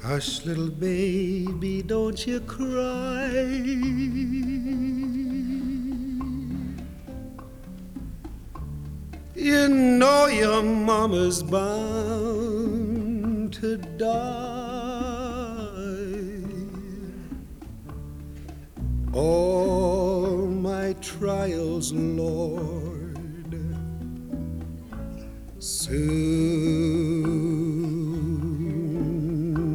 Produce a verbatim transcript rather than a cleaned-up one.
Hush, little baby, don't you cry. You know your mama's bound to die. All my trials, Lord, soon